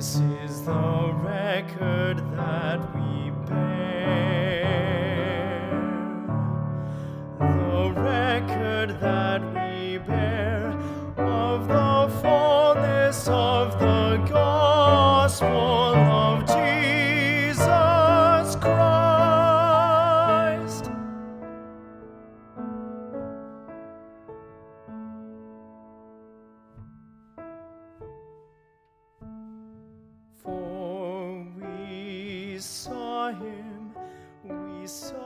This is the record that we bear, the record that we bear of the fullness of the gospel of Jesus Christ. For we saw him, we saw